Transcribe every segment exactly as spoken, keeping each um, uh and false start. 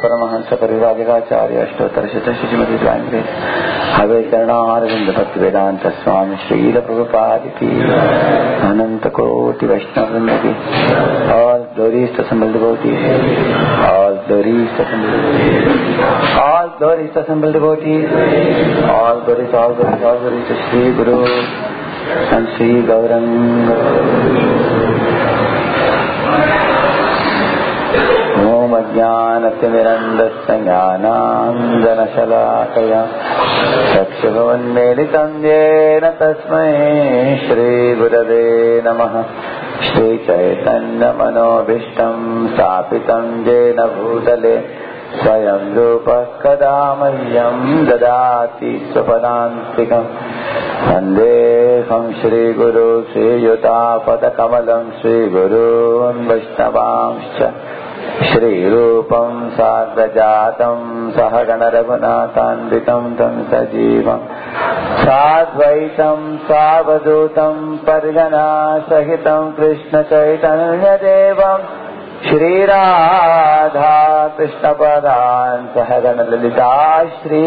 परमहंस परिव्राजकाचार्य अष्टोत्तर शतशिशुमति प्रांग्रे हवे चरणारविंद भक्ति वेदांत स्वामी श्रील प्रभुपाद की अनंत कोटि वैष्णव वृंद की all glories to assembled devotees, all glories to assembled devotees, all glories to assembled devotees, all glories, all glories, all glories to Shri Guru and Shri Gauranga. Om Ajnanathmirandasya Jnananjanashalakaya Chakshuvannmelitam Yena Tasmai Shri Gurave Namaha. Shri Chaitanya Manobhishtam Sthapitam Jena Bhutale Swayam Rupa Kada Mahyam Dadati Swapadantikam Vandeham Shri Guru Shri Yuta Padakamalam Shri Gurun Vaishnavamscha Shri Rupam Sagrajatam Sahagana Raghunatanvitam Tam Sajivam Sadvaitam Savadutam Pargana Sahitam Krishna Chaitanya Devam Shri Radha Krishna Padan Sahagana Lalita Shri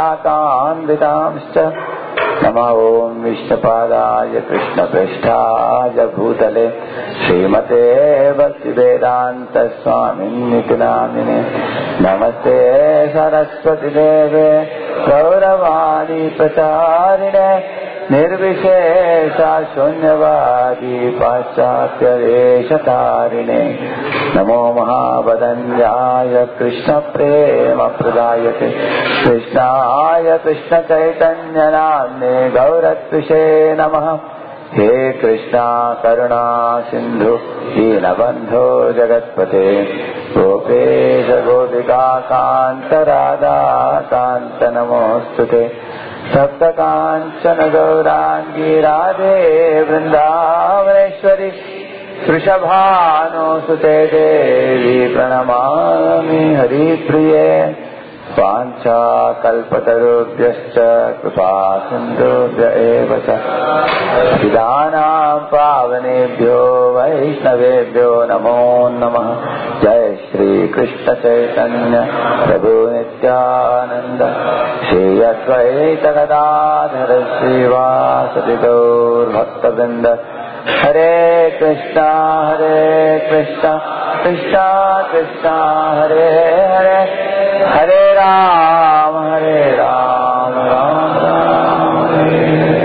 Vishakam Nama Om Vishnapadaya Krishna Prishthaya Bhutale Srimate Bhaktivedanta Swamini Namine Namaste Saraswati Deve Gauravani Pracharine Nirvishesha Shunyavadi Paschatya Veshatarine Namo Mahabhadanjaya Krishna Prema Pradayate Krishnaya Krishna Chaitanya Namne Gauratvishe Namaha. He Krishna Karuna Sindhu Deenabandho Jagatpate Gopesha Gopika Kanta Radha Kanta Namostute Sapta Kanchana Gaurangi Radhe Vrindavaneshwari Vrishabhano Sute Devi Pranamami Hari Priye Pancha Kalpatarubhyascha Kripa Sindhubhya eva cha Siddhanam Pavanebhyo Vaishnavebhyo Namo Namaha. Jai Shri Krishna Chaitanya Prabhu Nityananda Shri Advaita Gadadhara Srivasati Gaur Bhaktavinda. Hare Krishna Hare Krishna Krishna Krishna Hare Hare Hare Ram Hare Ram Ram Ram Hare.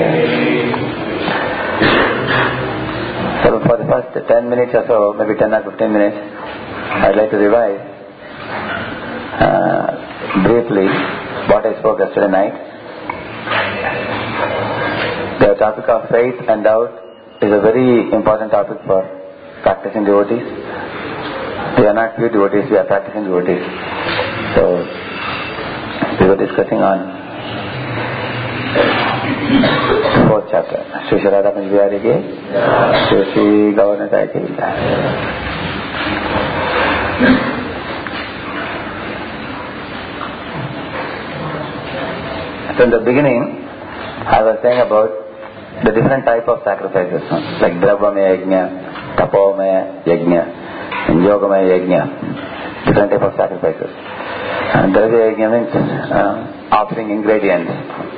So for the first ten minutes or so, maybe ten or fifteen minutes, I'd like to revise uh, briefly what I spoke yesterday night. The topic of faith and doubt is a very important topic for practicing devotees. We are not pure devotees, we are practicing devotees. So, we were discussing on fourth chapter. Shri Shri Radha Kunj Bihari Ki, Shri Shri Gauranga Ki. So in the beginning, I was saying about the different type of sacrifices, like Dravamaya Yajna, Tapomaya Yajna, and Yogamaya Yajna, different type of sacrifices. And Dravya Yajna means uh, offering ingredients.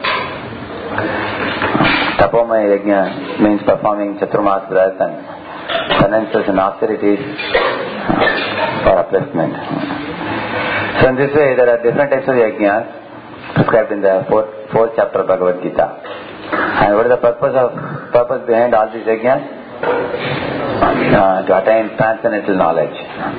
Tapomaya Yajna means performing Chaturmas Vrat and penances and austerities uh, for upliftment. So in this way, there are different types of yajnas prescribed in the fourth, fourth chapter of Bhagavad Gita. And what is the purpose of purpose behind all these yajnas? Uh, to attain transcendental knowledge.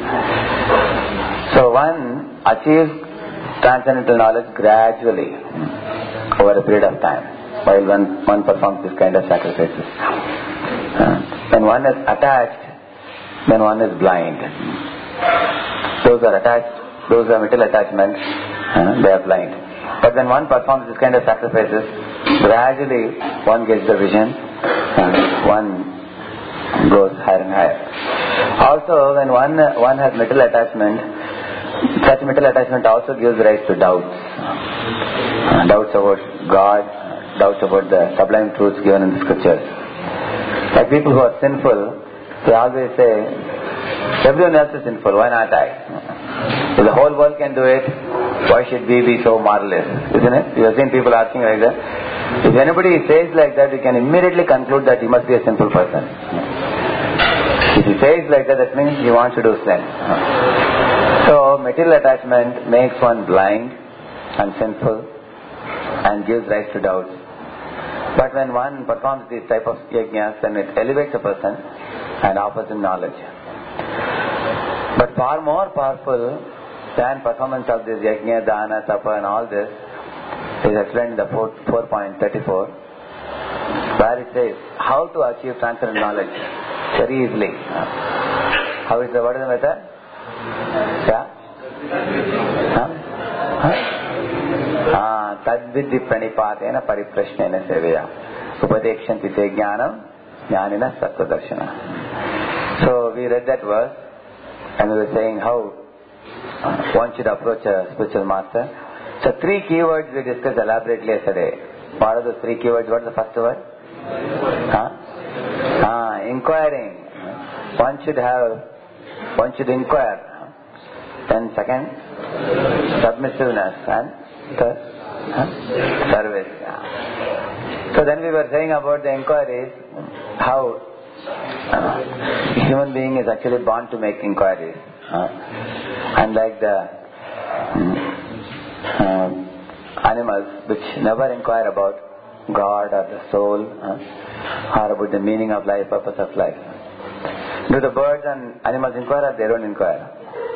So one achieves transcendental knowledge gradually over a period of time while one, one performs this kind of sacrifices. Uh, when one is attached, then one is blind. Those who are attached, those who have material attachment, uh, they are blind. But when one performs this kind of sacrifices, gradually one gets the vision and one goes higher and higher. Also, when one one has material attachment, such material attachment also gives rise to doubts. Uh, doubts about God, doubts about the sublime truths given in the scriptures. Like people who are sinful, they always say, Everyone else is sinful, why not I? If the whole world can do it, why should we be so marvelous? Isn't it? You have seen people asking like that. If anybody says like that, you can immediately conclude that he must be a sinful person. If he says like that, that means he wants to do sin. So, material attachment makes one blind and sinful and gives rise to doubts. But when one performs these type of yajnas, then it elevates a person and offers him knowledge. But far more powerful than performance of this yajna, dana, tapa and all this is explained in the four point thirty-four, where it says how to achieve transcendental knowledge very easily. How is the what is the method? Yeah? Huh? Huh? Tadvidhi pranipatena pariprashnena seveya upadekshanti te jnanam jnanina sattva darshana. So we read that verse and we were saying how one should approach a spiritual master. So three keywords we discussed elaborately yesterday. What are those three keywords? What is the first word? Huh? Ah, inquiring. One should have, one should inquire. Then second, submissiveness. And third, huh? Service. Yeah. So then we were saying about the inquiries, how uh, human being is actually born to make inquiries. Uh, unlike the um, uh, animals which never inquire about God or the soul uh, or about the meaning of life, purpose of life. Do the birds and animals inquire or they don't inquire?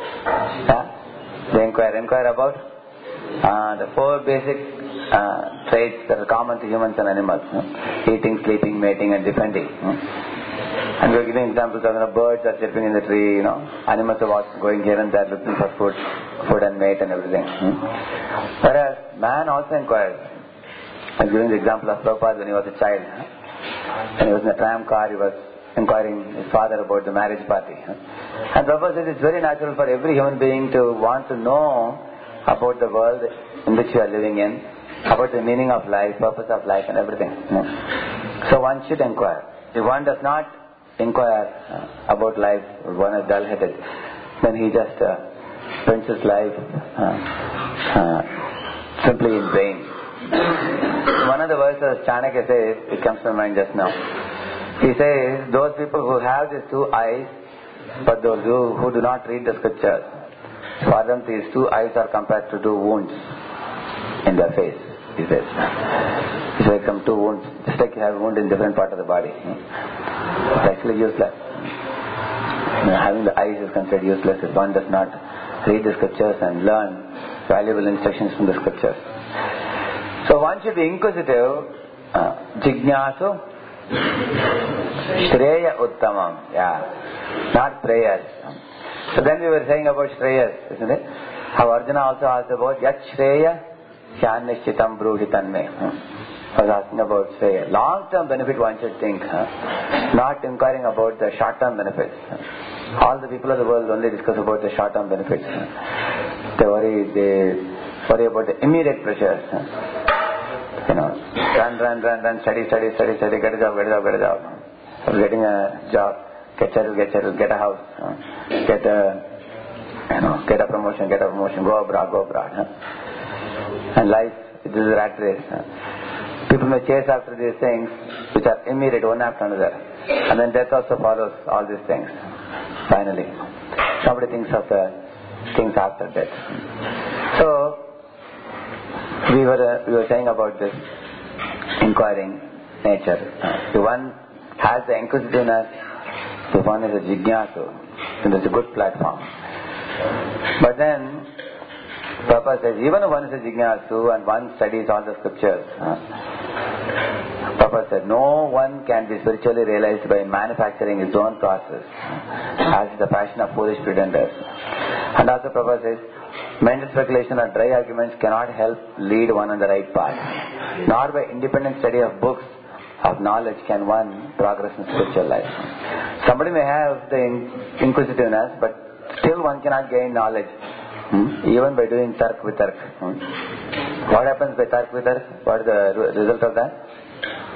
Yeah? They inquire. Inquire about uh, the four basic uh, traits that are common to humans and animals. Uh, eating, sleeping, mating and defending. Uh. And we are giving examples of you know, birds are chirping in the tree, you know, animals are walking, going here and there looking for food, food and mate and everything. Hmm? Whereas man also inquires. I'm giving the example of Prabhupada when he was a child. Huh? When he was in a tram car, he was inquiring his father about the marriage party. Huh? And Prabhupada says it's very natural for every human being to want to know about the world in which you are living in, about the meaning of life, purpose of life and everything. Hmm? So one should inquire. If one does not inquire uh, about life, one is dull-headed, then he just uh, spends his life uh, uh, simply in vain. One of the verses Chanakya says, it comes to my mind just now. He says, those people who have these two eyes, but those who, who do not read the scriptures, for them these two eyes are compared to two wounds in their face, he says. It's like some two wounds, just like you have a wound in different part of the body. It's actually useless. You know, having the eyes is considered useless if one does not read the scriptures and learn valuable instructions from the scriptures. So one should be inquisitive, uh, jignasu, shreya uttamam, yeah, not prayers. So then we were saying about shreyas, isn't it? How Arjuna also asked about yat shreya shyanishchitam bruhitanme. I was asking about, say, long-term benefit one should think, huh? Not inquiring about the short-term benefits. All the people of the world only discuss about the short-term benefits. Huh? They worry, they worry about the immediate pressures. Huh? You know, run, run, run, run, study, study, study, study, get a job, get a job, get a job. Huh? Getting a job, get settled, get settled, get a house, huh? get a, you know, get a promotion, get a promotion, go abroad, go abroad. Huh? And life, this is a rat race. Huh? People may chase after these things which are immediate, one after another. And then death also follows all these things. Finally. Nobody thinks of the things after death. So, we were uh, we were saying about this inquiring nature. If one has the inquisitiveness, if one is a jignasu, then it's a good platform. But then, Prabhupada says, even if one is a jignasu and one studies all the scriptures, uh, Prabhupada said, no one can be spiritually realized by manufacturing his own process, as is the passion of foolish pretenders. And also Prabhupada says, mental speculation or dry arguments cannot help lead one on the right path. Nor by independent study of books of knowledge can one progress in spiritual life. Somebody may have the inquisitiveness, but still one cannot gain knowledge. Hmm? Even by doing tark vitark. Hmm? What happens by tark vitark? What is the result of that?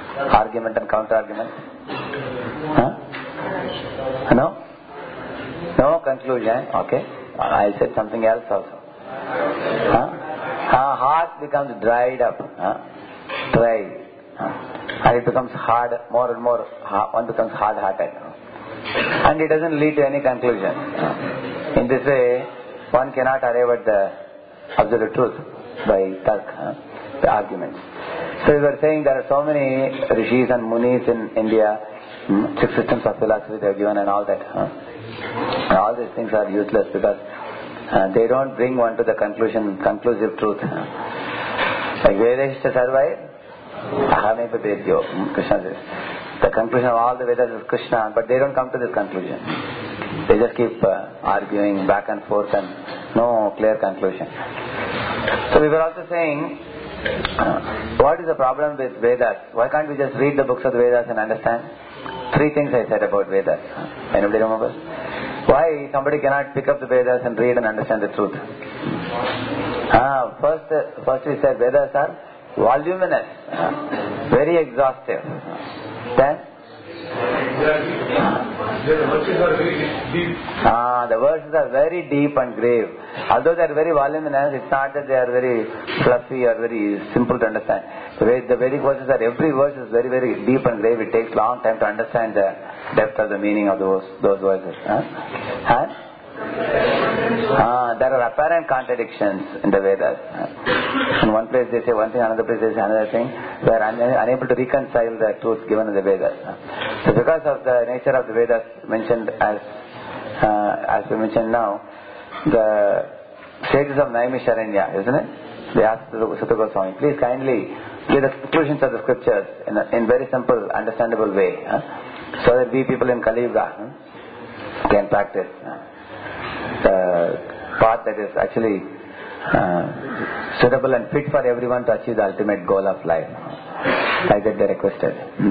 Argument and counter argument. Huh? No? No conclusion. Okay. I said something else also. Huh? Uh, heart becomes dried up. Huh? Dry. Huh? And it becomes hard, more and more, one becomes hard-hearted. And it doesn't lead to any conclusion. Huh? In this way, one cannot arrive at the absolute truth by tark, huh? the arguments. So we were saying there are so many rishis and munis in India, hmm? six systems of philosophy they have given and all that. Huh? And all these things are useless because uh, they don't bring one to the conclusion, conclusive truth. Huh? Like Vedas to survive, Ahamepa Vedyo, Krishna says. The conclusion of all the Vedas is Krishna, but they don't come to this conclusion. They just keep uh, arguing back and forth and no clear conclusion. So we were also saying, uh, what is the problem with Vedas? Why can't we just read the books of the Vedas and understand? Three things I said about Vedas. Anybody remembers? Why somebody cannot pick up the Vedas and read and understand the truth? Ah, first, uh, first we said Vedas are voluminous, uh, very exhaustive. Then? Ah, the verses are very deep and grave. Although they are very voluminous, it's not that they are very fluffy or very simple to understand. The, way, the Vedic verses are, every verse is very, very deep and grave. It takes long time to understand the depth of the meaning of those those verses. Huh? Huh? Ah, there are apparent contradictions in the Vedas. In one place they say one thing, another place they say another thing. We are un- unable to reconcile the truth given in the Vedas. So because of the nature of the Vedas mentioned as uh, as we mentioned now, the sages of Naimisharanya, isn't it? They asked Sutta Goswami, please kindly give the conclusions of the scriptures in a in very simple, understandable way, huh? so that we people in Kali Yuga huh, can practice huh? the path that is actually uh, suitable and fit for everyone to achieve the ultimate goal of life. Like that they requested. Hmm?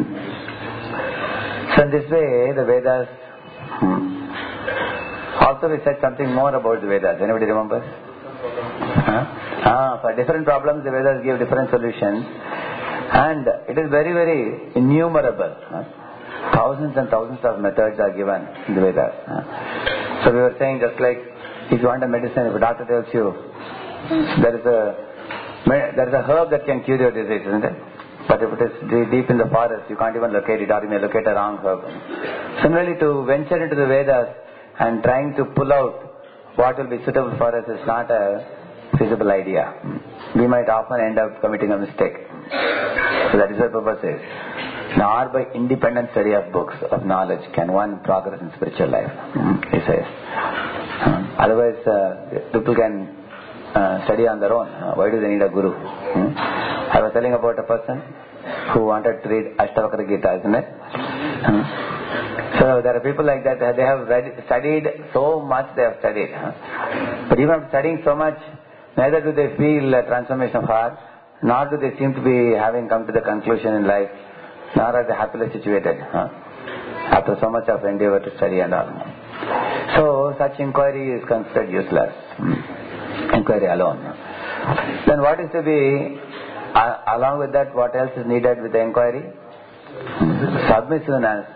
So in this way, the Vedas. Hmm. Also we said something more about the Vedas. Anybody remembers? Huh? Ah, for different problems, the Vedas give different solutions, and it is very, very innumerable. Huh? Thousands and thousands of methods are given in the Vedas. Huh? So we were saying, just like if you want a medicine, if a doctor tells you there is a there is a herb that can cure your disease, isn't it? But if it is deep in the forest, you can't even locate it, or you may locate a wrong herb. Similarly, to venture into the Vedas and trying to pull out what will be suitable for us is not a feasible idea. We might often end up committing a mistake. So that is what Prabhupada says. Nor by independent study of books of knowledge can one progress in spiritual life, he says. Otherwise, uh, people can uh, study on their own. Uh, why do they need a guru? Hmm? I was telling about a person who wanted to read Ashtavakra Gita, isn't it? Hmm? So there are people like that, they have read, studied so much they have studied. Huh? But even after studying so much, neither do they feel a transformation of heart, nor do they seem to be having come to the conclusion in life, nor are they happily situated huh? after so much of endeavor to study and all. So such inquiry is considered useless. Inquiry alone. Then what is to be, uh, along with that, what else is needed with the inquiry? Submissiveness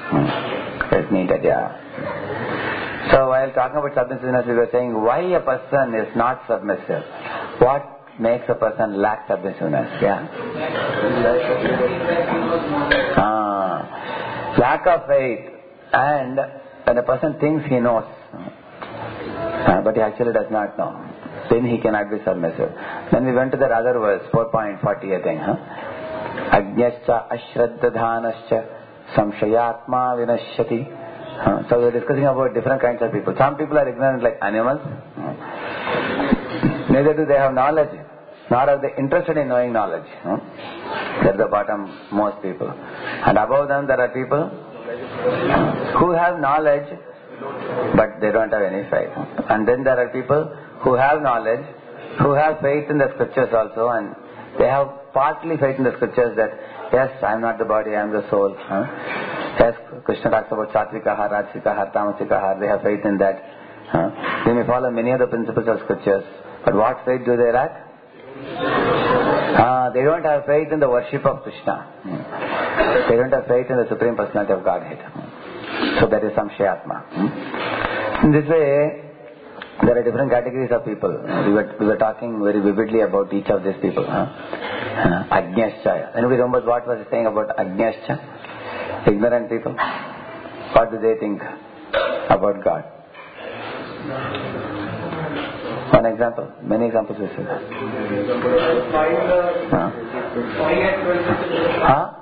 is needed, yeah. So while talking about submissiveness, we were saying why a person is not submissive. What makes a person lack submissiveness? Yeah. Ah, lack of faith, and when a person thinks he knows, uh, but he actually does not know, then he cannot be submissive. Then we went to that other verse, four point forty, I think. Huh? Ajñascha ashraddadhanascha samshayatma vinashyati. Uh, so we are discussing about different kinds of people. Some people are ignorant like animals. Uh, neither do they have knowledge, nor are they interested in knowing knowledge. Uh, That's the bottom most people. And above them there are people who have knowledge, but they don't have any faith. And then there are people who have knowledge, who have faith in the scriptures also, and they have partly faith in the scriptures that yes, I am not the body, I am the soul. Huh? Yes, Krishna talks about Satvika, Rajasika, Tamasika, they have faith in that. Huh? They may follow many of the principles of scriptures, but what faith do they lack? Uh, they don't have faith in the worship of Krishna. Hmm. They don't have faith in the Supreme Personality of Godhead. Hmm. So that is Samshayatma. Hmm. In this way, there are different categories of people. We were, we were talking very vividly about each of these people. Huh? Uh, Ajnascha. Anybody remembers what was he saying about Ajnascha? Ignorant people. What do they think about God? One example. Many examples we see. Huh? Huh?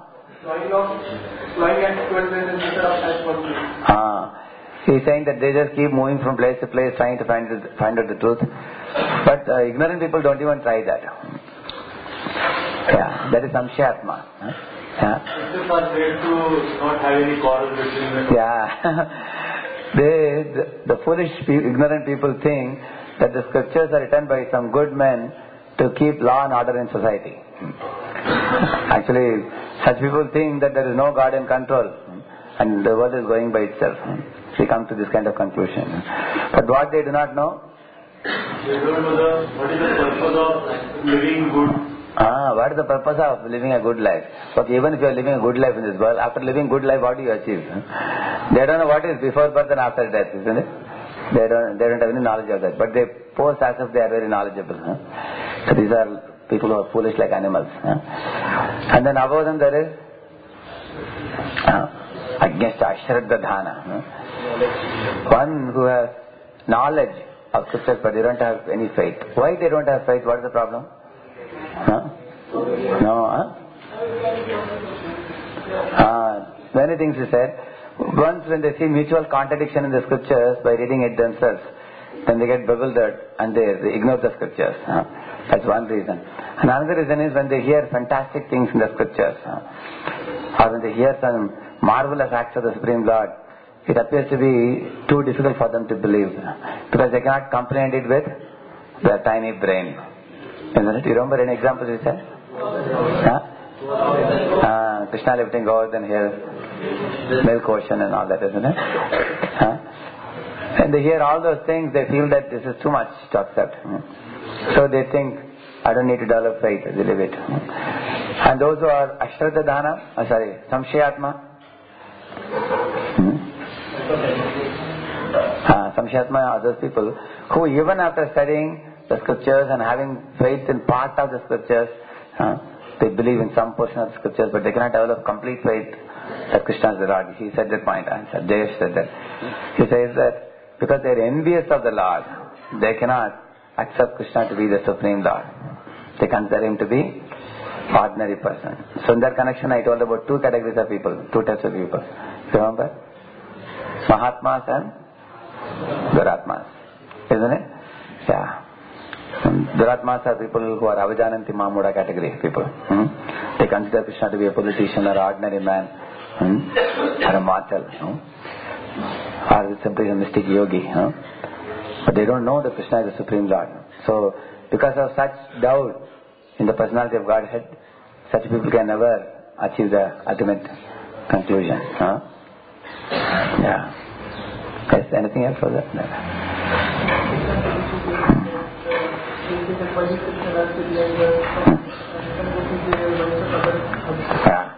Ah. He's saying that they just keep moving from place to place trying to find the, find out the truth. But uh, ignorant people don't even try that. Yeah, that is samshayatma. Huh? Yeah. It's not there to not have any quarrel between them. Yeah. they, the, the foolish, ignorant people think that the scriptures are written by some good men to keep law and order in society. Actually, such people think that there is no God in control and the world is going by itself. They come to this kind of conclusion. But what they do not know? They don't know the, what is the purpose of living good. Ah, what is the purpose of living a good life? Okay, even if you are living a good life in this world, after living good life, what do you achieve? They don't know what is before birth and after death, isn't it? They don't, they don't have any knowledge of that. But they pose as if they are very knowledgeable. Huh? So these are people who are foolish like animals. Huh? And then above them there is uh, against Ashraddha Dhana. Huh? One who has knowledge of scriptures but they don't have any faith. Why they don't have faith? What is the problem? Huh? No, huh? Uh, many things he said. Once when they see mutual contradiction in the scriptures by reading it themselves, then they get bewildered and they, they ignore the scriptures. Huh? That's one reason. Another reason is when they hear fantastic things in the scriptures, huh? or when they hear some marvelous acts of the Supreme Lord, it appears to be too difficult for them to believe because they cannot comprehend it with their tiny brain. Isn't it? You remember any examples you said? Huh? Uh, Krishna lifting Govardhan here, milk ocean and all that, isn't it? Huh? And they hear all those things, they feel that this is too much to accept. So they think, I don't need to develop faith, they leave it. And those who are Ashraddha Dhana, oh sorry, Samshayatma, hmm? Uh, Samshayatma are those people who even after studying the scriptures and having faith in part of the scriptures, uh, they believe in some portion of the scriptures but they cannot develop complete faith that Krishna is the Lord. He said that point, and Dev said that. He says that because they are envious of the Lord, they cannot accept Krishna to be the Supreme Lord. They consider him to be ordinary person. So in that connection I told about two categories of people, two types of people. Remember? Mahatmas and Duratmas. Isn't it? Yeah. Duratmas are people who are Avajananti Mamuda category people. Hmm? They consider Krishna to be a politician or ordinary man, hmm? or a mortal, hmm? or simply a mystic yogi. Hmm? But they don't know that Krishna is the Supreme Lord. So, because of such doubt in the personality of Godhead, such people can never achieve the ultimate conclusion. Huh? Yeah. Yes, anything else for that? No. Yeah.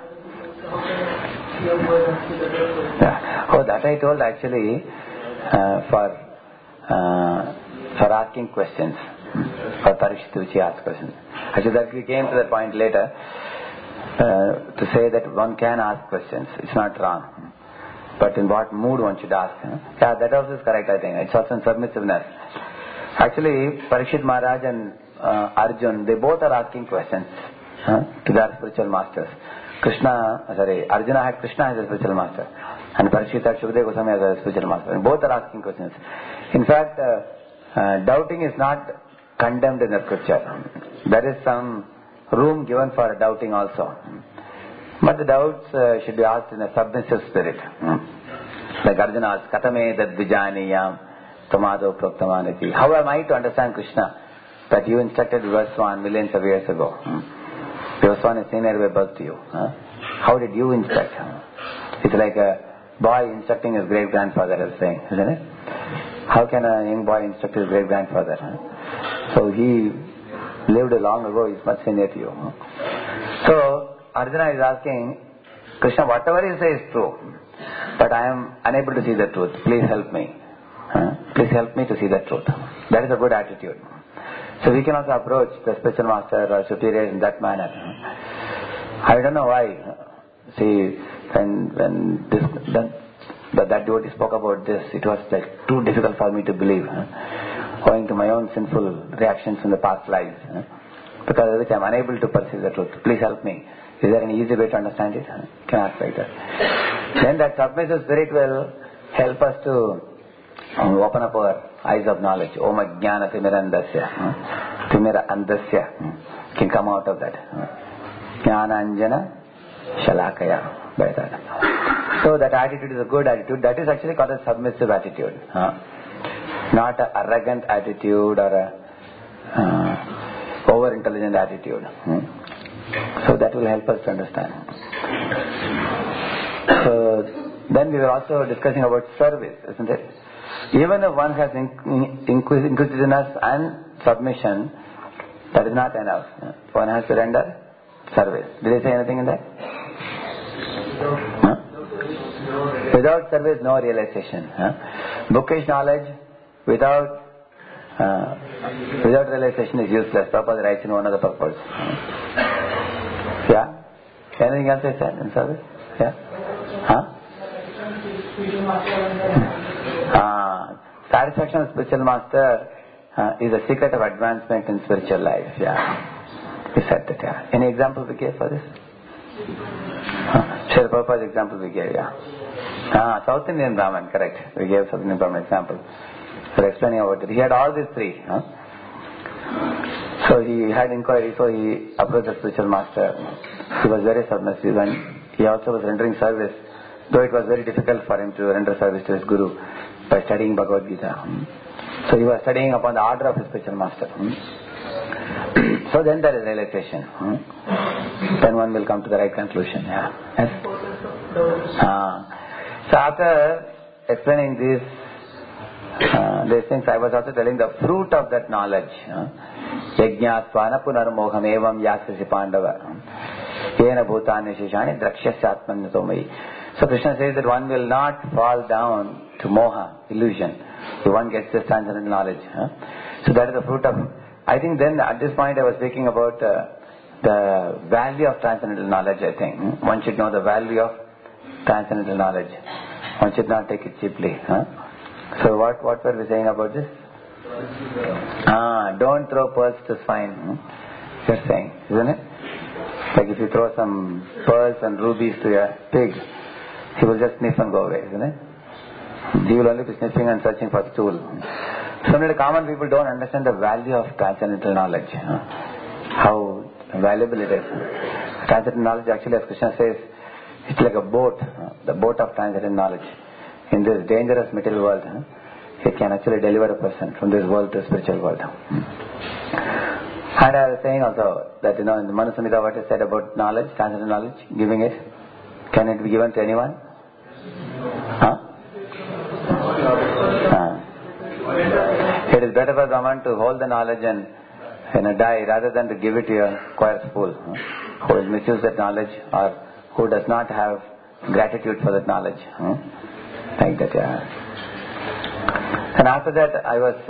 Yeah. Oh, that I told actually uh, for uh, for asking questions. For Parikshit which he asked questions. Actually that we came to that point later uh, to say that one can ask questions. It's not wrong. But in what mood one should ask. Huh? Yeah, that also is correct, I think. It's also in submissiveness. Actually, Parikshit Maharaj and uh, Arjun, they both are asking questions huh, to their spiritual masters. Krishna, sorry, Arjuna had Krishna as a spiritual master. And Parikshit had Shukadeva Goswami as a spiritual master. And both are asking questions. In fact, uh, uh, doubting is not condemned in the scripture. There is some room given for doubting also. But the doubts uh, should be asked in a submissive spirit. Hmm. Like Arjuna asked, Katame tad vijaniyam tamado proktamaniti. How am I to understand Krishna that you instructed Vivaswan millions of years ago? Hmm. Vivaswan is senior by birth to you. Huh? How did you instruct? It's like a boy instructing his great grandfather, I was saying, isn't it? How can a young boy instruct his great grandfather? Huh? So he lived long ago, he's much senior to you. Huh? So Arjuna is asking, Krishna, whatever you say is true, but I am unable to see the truth. Please help me. Huh? please help me to see the truth. That is a good attitude. So we can also approach the spiritual master or superior in that manner. I don't know why. See, when when this that, that, that devotee spoke about this, it was like too difficult for me to believe, owing to my own sinful reactions in the past lives, because of which I am unable to perceive the truth. Please help me. Is there any easy way to understand it? Can I ask like that? Then that submissive spirit will help us to open up our eyes of knowledge. Om Ajnana Timirandasya. Timira Andasya can come out of that. Jnana Anjana Shalakaya. By that. So that attitude is a good attitude. That is actually called a submissive attitude. Not an arrogant attitude or a uh, over-intelligent attitude. So that will help us to understand. So then we were also discussing about service, isn't it? Even if one has inquisitiveness and submission, that is not enough. One has to render service. Did I say anything in that? Huh? Without service, no realization. Huh? Bookish knowledge without uh, without realization is useless. Prabhupada writes in one of the purpose. Yeah? Anything else I said in service? Yeah? Huh? Ah, satisfaction of spiritual master uh, is a secret of advancement in spiritual life. Yeah. We said that. Yeah. Any example we gave for this? Huh? Srila Prabhupada's example we gave. Yeah. Ah, South Indian Brahman, correct. We gave South Indian Brahman example for explaining about it. He had all these three. Huh? So he had inquiry, so he approached the spiritual master. He was very submissive and he also was rendering service, though it was very difficult for him to render service to his guru by studying Bhagavad Gita. So he was studying upon the order of his spiritual master. So then there is realization. Then one will come to the right conclusion. Yeah. Yes? Ah. So after explaining this, uh, these things, I was also telling the fruit of that knowledge. Yajñātvāna punarmoham evam yāsasi pandava. Yena bhūtāni shishāni drakṣyasya atmanyatomai. So Krishna says that one will not fall down to moha, illusion, if one gets this transcendental knowledge. Huh? So that is the fruit of... I think then at this point I was speaking about uh, the value of transcendental knowledge, I think. One should know the value of transcendental knowledge. One should not take it cheaply. Huh? So what, what were we saying about this? Ah, don't throw pearls to swine. Hmm? You're saying, isn't it? Like if you throw some pearls and rubies to a pig, he will just sniff and go away, isn't it? He will only be sniffing and searching for stool. So many common people don't understand the value of transcendental knowledge. Huh? How valuable it is. Transcendental knowledge actually, as Krishna says, it's like a boat, huh? The boat of transcendental knowledge. In this dangerous material world, huh? It can actually deliver a person from this world to the spiritual world. Hmm. And I was saying also that, you know, in the Manusamhita, what is said about knowledge, transcendental knowledge, giving it, can it be given to anyone? Huh? Huh. It is better for someone to hold the knowledge and, you know, die rather than to give it to a choir fool, huh? Who will misuse that knowledge or who does not have gratitude for that knowledge. Huh? Like that, yeah. And after that, I was,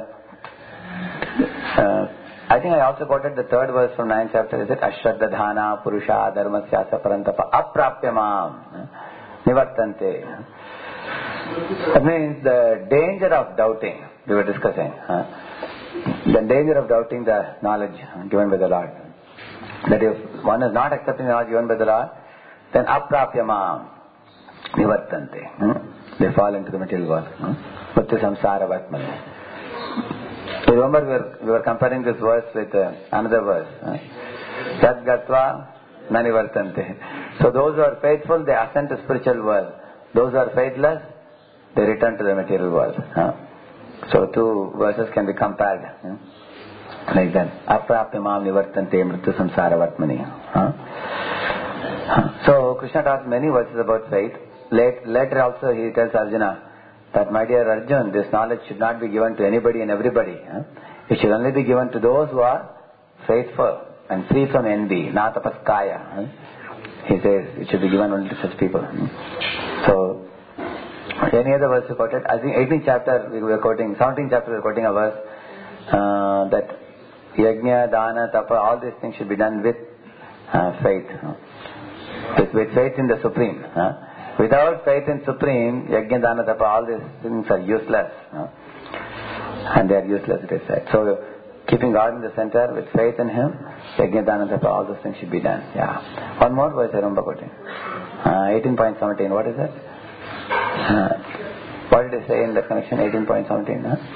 uh, uh, I think I also quoted the third verse from ninth chapter. Is it Ashraddha Dhana Purusha Dharmasyasa Parantapa Aprapyamam Nivartante. That means the danger of doubting, we were discussing. Huh? The danger of doubting the knowledge given by the Lord. That if one is not accepting the knowledge given by the Lord, then Aprapyamam Nivartante. Hmm? They fall into the material world. Mrityu samsara vatmani. Remember we were, we were comparing this verse with uh, another verse. Tad gatva nani vartante. So those who are faithful, they ascend to spiritual world. Those who are faithless, they return to the material world. Huh? So two verses can be compared. Huh? Like that. Aprapyamam nivartante mrityu samsara vatmani. Huh? Huh? So Krishna talks many verses about faith. Later also he tells Arjuna that, my dear Arjun, this knowledge should not be given to anybody and everybody. Huh? It should only be given to those who are faithful and free from envy, natapaskaya. Huh? He says it should be given only to such people. Huh? So Any other verse you quoted? I think eighteenth chapter we were quoting, seventeenth chapter we were quoting a verse uh, that yajna, dana, tapa, all these things should be done with uh, faith. With, with faith in the Supreme. Uh. Without faith in Supreme, yajna, dana, tapa, all these things are useless. Uh. And they are useless, it is said. So, keeping God in the center with faith in Him, yajna, dana, tapa, all those things should be done. Yeah. One more verse I remember quoting. Uh, eighteen point one seven. What is that? Uh, what did it say in the connection? eighteen point one seven. Huh?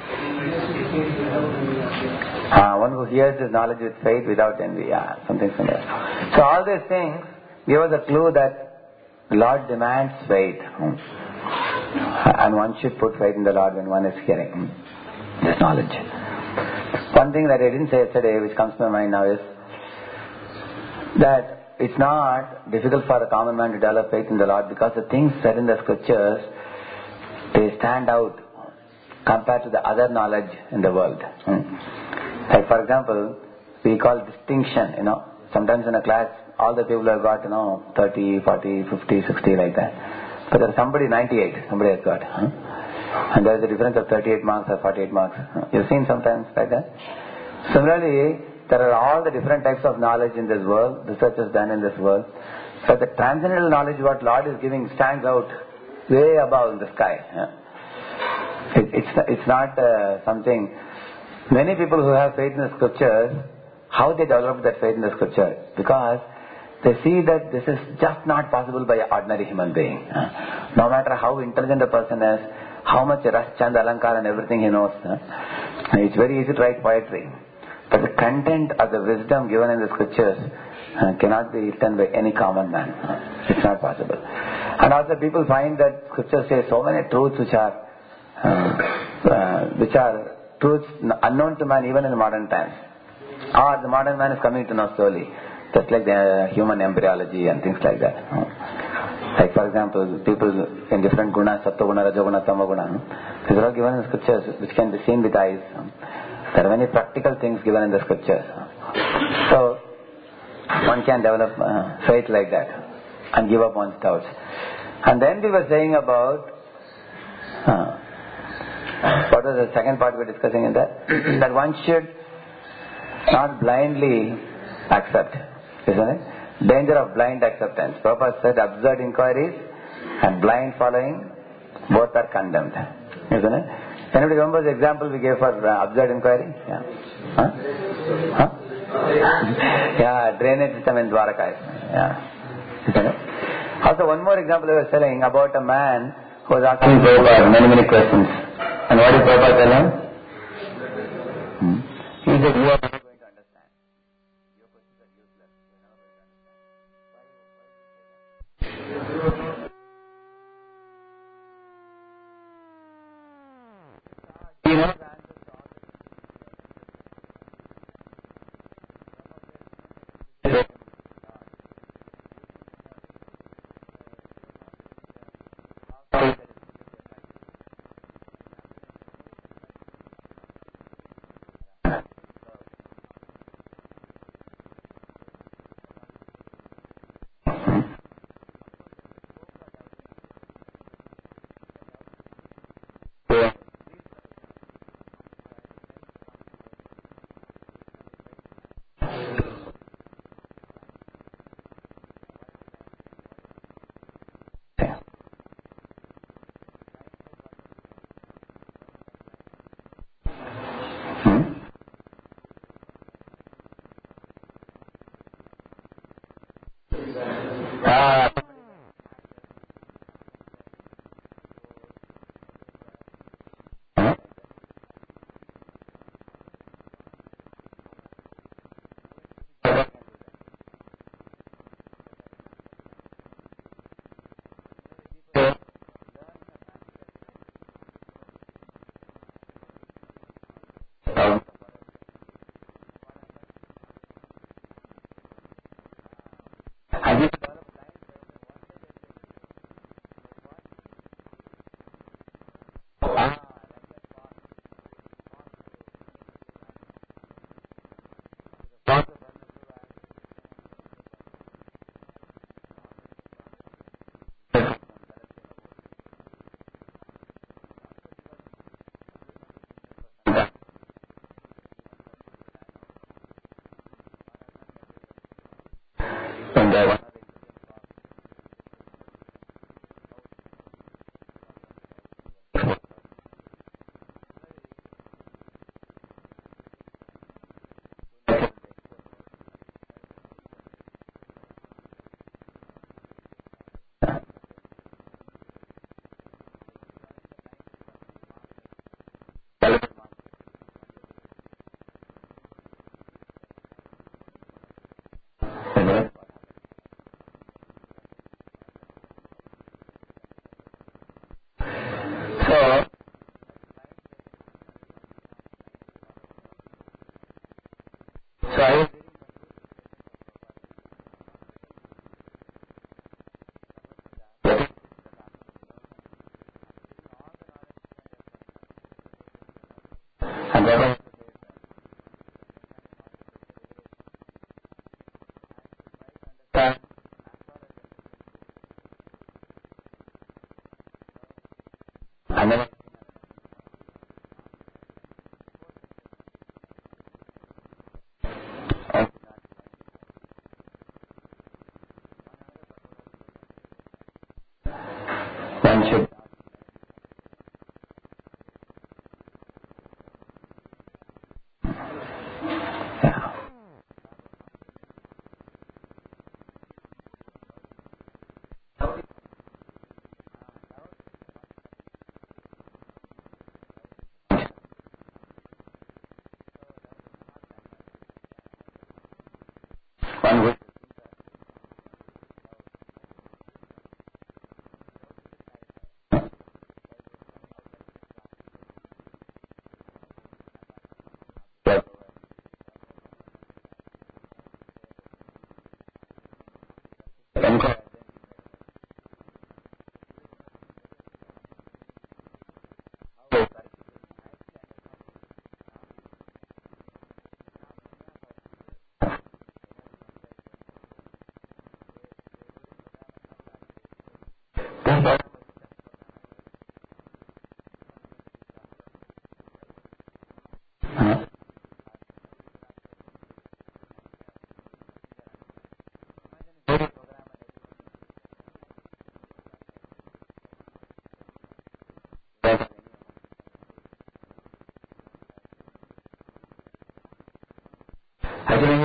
Uh, one who hears his knowledge with faith without envy. Yeah, something similar. So all these things give us a clue that the Lord demands faith. Hmm. And one should put faith in the Lord when one is hearing hmm, this knowledge. One thing that I didn't say yesterday, which comes to my mind now, is that it's not difficult for a common man to develop faith in the Lord, because the things said in the scriptures, they stand out compared to the other knowledge in the world. Hmm. Like for example, we call distinction, you know. Sometimes in a class, all the people have got, you know, thirty, forty, fifty, sixty like that. But there's somebody ninety-eight, somebody has got. Huh? And there's a difference of thirty-eight marks or forty-eight marks. You've seen sometimes like that? Similarly, there are all the different types of knowledge in this world, research is done in this world. So the transcendental knowledge what Lord is giving stands out way above in the sky. Yeah. It, it's, it's not uh, something... Many people who have faith in the scriptures, how they develop that faith in the scripture? Because they see that this is just not possible by an ordinary human being. Uh, no matter how intelligent a person is, how much Ras, Chand, Alankar and everything he knows. Uh, it's very easy to write poetry. But the content of the wisdom given in the scriptures uh, cannot be written by any common man. Uh, it's not possible. And also people find that scriptures say so many truths which are, uh, uh, which are truths unknown to man even in the modern times. Or the modern man is coming to know slowly. Just like the human embryology and things like that. Like for example, people in different gunas, sattva guna, raja guna, tama guna, these are all given in the scriptures which can be seen with eyes. There are many practical things given in the scriptures. So, one can develop uh, faith like that and give up one's doubts. And then we were saying about, uh, what was the second part we were discussing in that? That one should not blindly accept, isn't it? Danger of blind acceptance. Prabhupada said absurd inquiries and blind following, both are condemned, isn't it? Anybody remember the example we gave for uh, absurd inquiry? Yeah. Huh? Huh? Yeah, drainage system in Dwaraka. Yeah. Isn't it? Also one more example I was telling about a man who was asking Prabhupada many, many questions. And what did Prabhupada tell him? Hmm? He said, you are never going to understand. Your questions are useless. You are never going to understand. He knows the answers to all the So I was and that was I never one should yeah. One would encourage uh, actually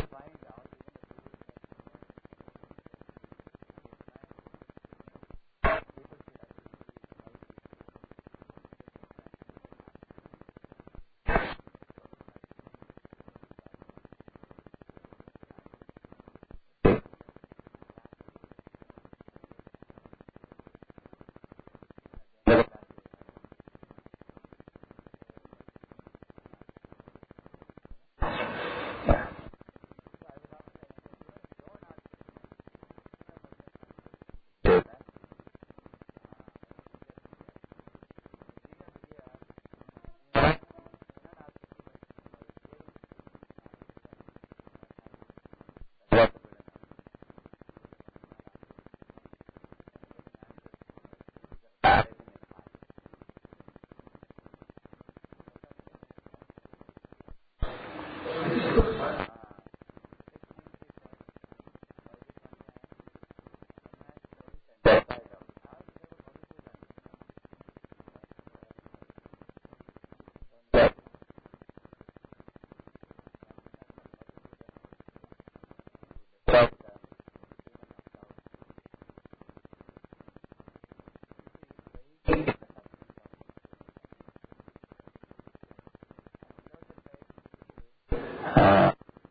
uh,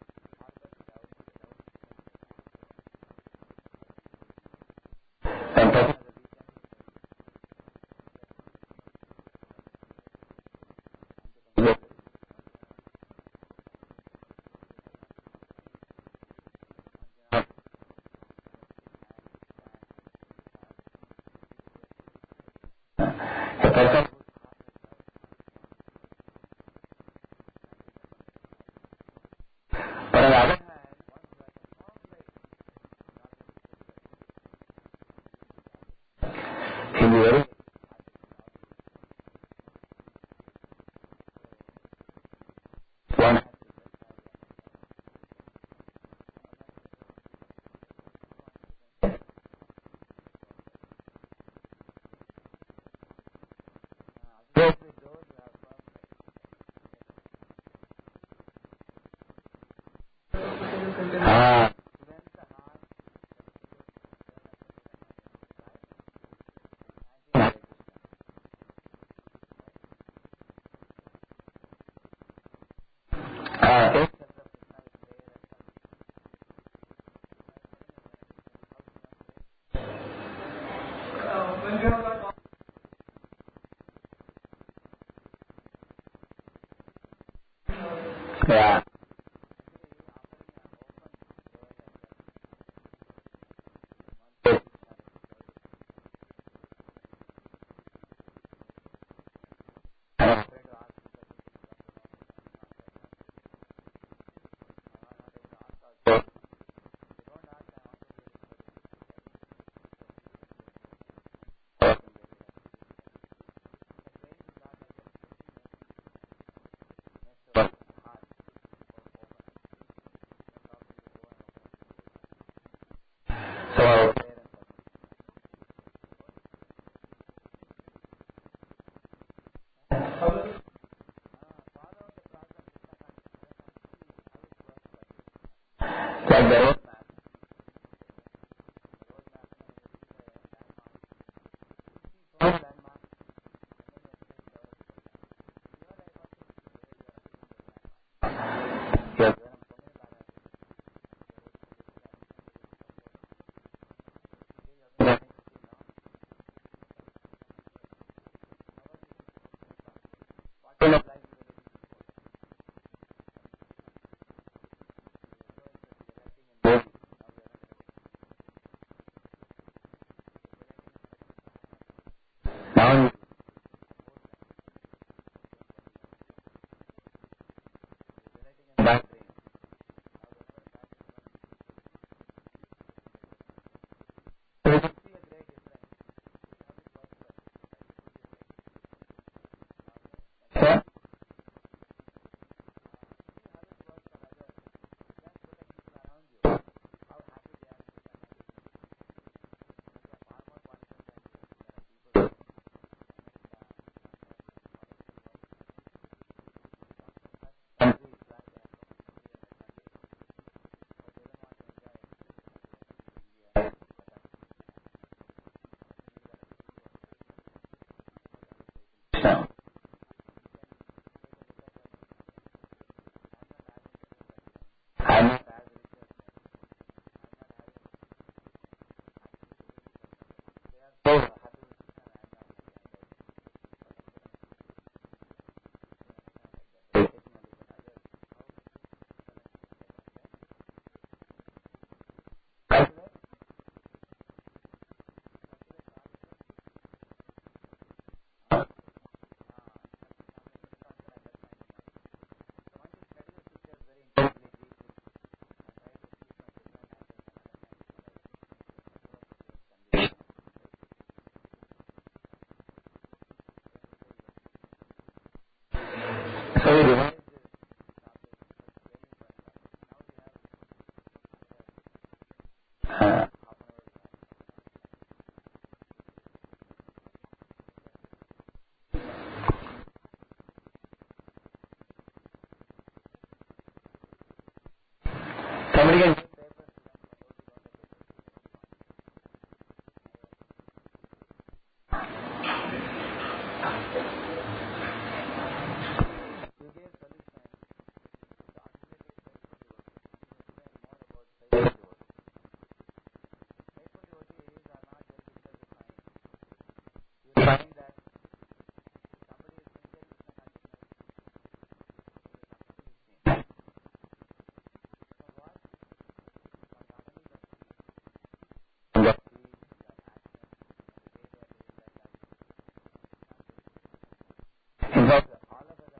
and person a person but on the other in the very one ah ah okay. Yeah. Like the road map. Road landmark. Yes. Now back. Sir? Now. I'm not as so happy. So we revise uh, somebody can find that in fact all of us are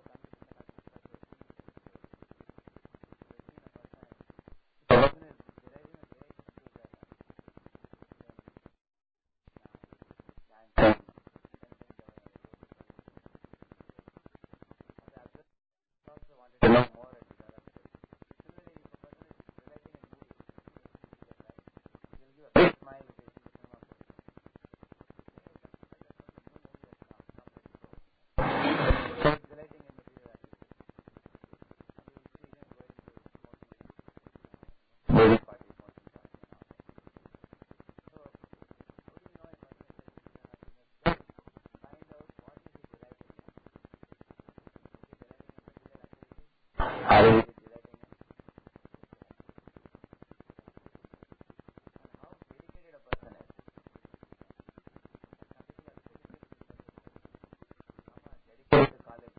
the person is deriving a great to know more at the other. Similarly, if a person is realizing a movie, he'll give a big smile if he sees the cinema. So it's delighting in material activity. And you will see him going to wedding parties, mostly parties and all. So, how do you know a person is realizing happiness? Just find out what is he delighting in. Is he delighting in material activity? Or is he delighting in? And how dedicated a person is. Dedicated to college.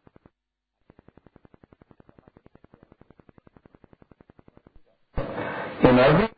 In every